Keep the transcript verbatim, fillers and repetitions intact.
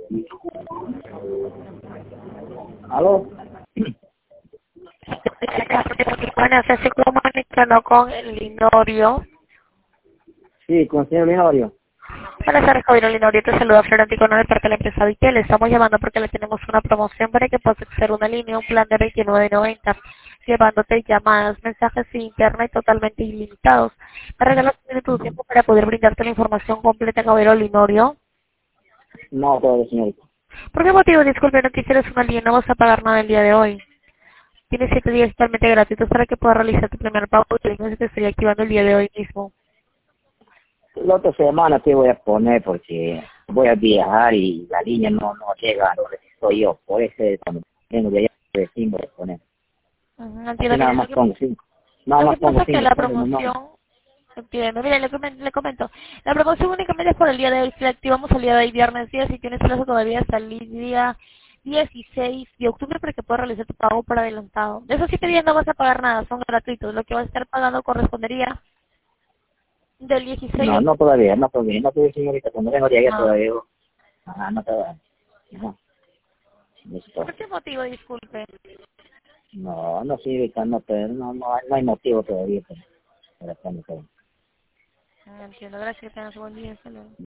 ¿Aló? Bueno, se estoy comunicando con el Linorio. Sí, con el señor Linorio. Buenas tardes, Javier Linorio. Te saluda Florentico, no de parte de la empresa Vitel. Le estamos llamando porque le tenemos una promoción para que puedas hacer una línea, un plan de veintinueve noventa, llevándote llamadas, mensajes y internet totalmente ilimitados. Me regalas un minuto de tu tiempo para poder brindarte la información completa, Javier Linorio. No, todavía, señorita. ¿Por qué motivo? Disculpe, no quisieras una línea, no vas a pagar nada el día de hoy. Tienes siete días totalmente gratuitos para que puedas realizar tu primer pago y la línea se te estaría activando el día de hoy mismo. La otra semana te voy a poner porque voy a viajar y la línea no no llega a donde estoy yo. Por eso cuando vengo de allá decimos de poner. Ujú, Así entiendo, nada mire, lo más que, pongo cinco. Nada lo que más pongo pasa es que cinco, la pongo no. promoción, entiendo, mire, le, comen- le comento, la promoción únicamente es por el día de hoy, si la activamos el día de hoy, viernes diez, y tienes plazo todavía hasta el día dieciséis de octubre para que puedas realizar tu pago por adelantado. De esos siete días no vas a pagar nada, son gratuitos, lo que vas a estar pagando correspondería del dieciséis de No, no octubre. todavía, no todavía, no todavía, señorita. Cuando vengo de allá Ah, todavía. Ajá, no todavía. No, listo. ¿por qué motivo, disculpe? No, no, señorita, no, te- no, no, hay- no hay motivo todavía para, para estar en todo. Ah, entiendo, gracias, que tengas un buen día, hasta luego.